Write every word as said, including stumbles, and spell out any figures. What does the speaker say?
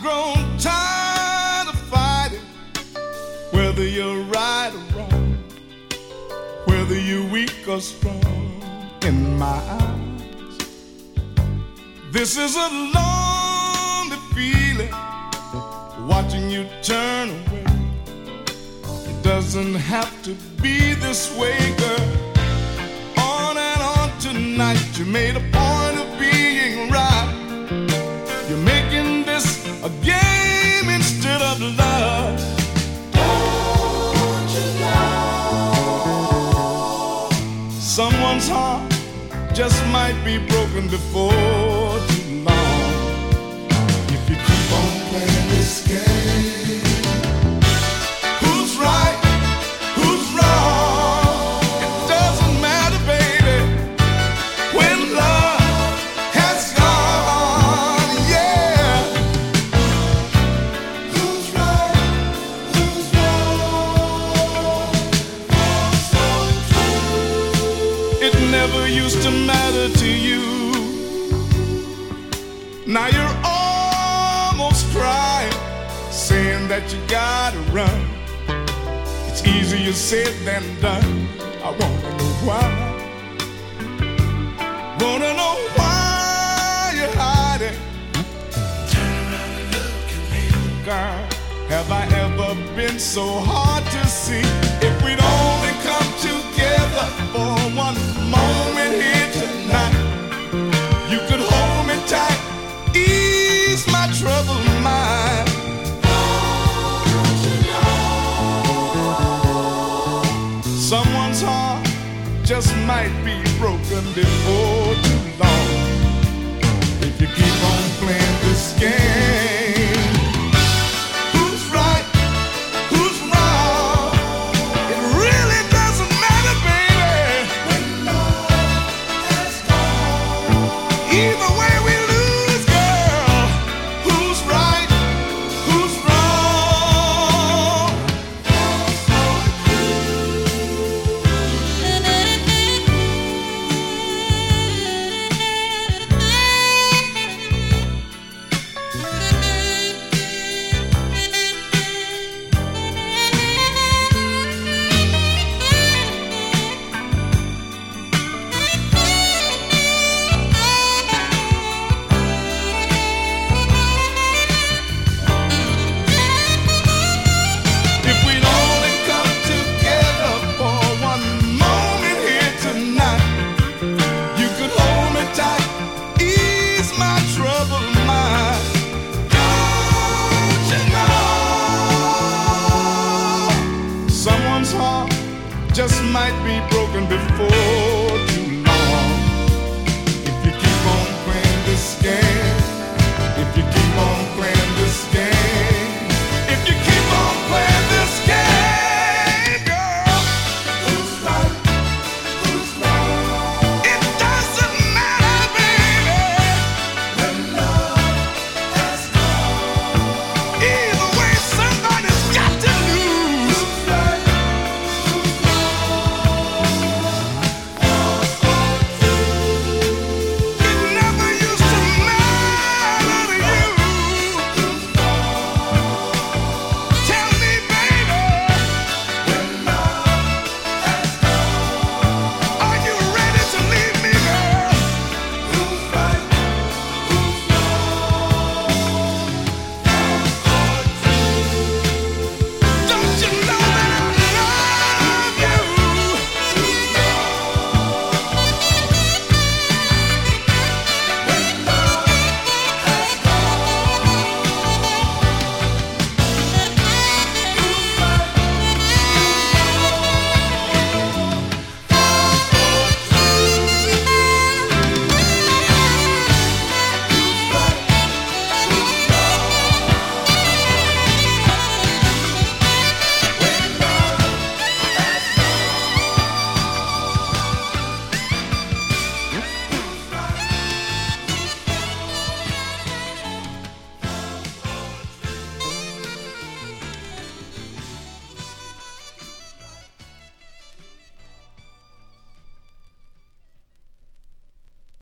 grown tired of fighting, whether you're right or wrong, whether you're weak or strong. In my eyes, this is a lonely feeling, watching you turn away. It doesn't have to be this way, girl. On and on tonight, you made a point of being right. You're making this a game instead of love. Don't you know? Someone's heart just might be broken before too long. If you keep on playing this game, who's right, who's wrong? It doesn't matter, baby, when love has gone, yeah. Who's right, who's wrong? It never used to matter to you. Now you're almost crying, saying that you gotta run. It's easier said than done. I wanna know why. Wanna know why you're hiding. Turn around and look at me, girl. Have I ever been so hard to see? If we'd only come together for one moment here tonight, you could hold me tight, ease my troubled mind. Don't you know? Someone's heart just might be broken before too long. If you keep on playing this game.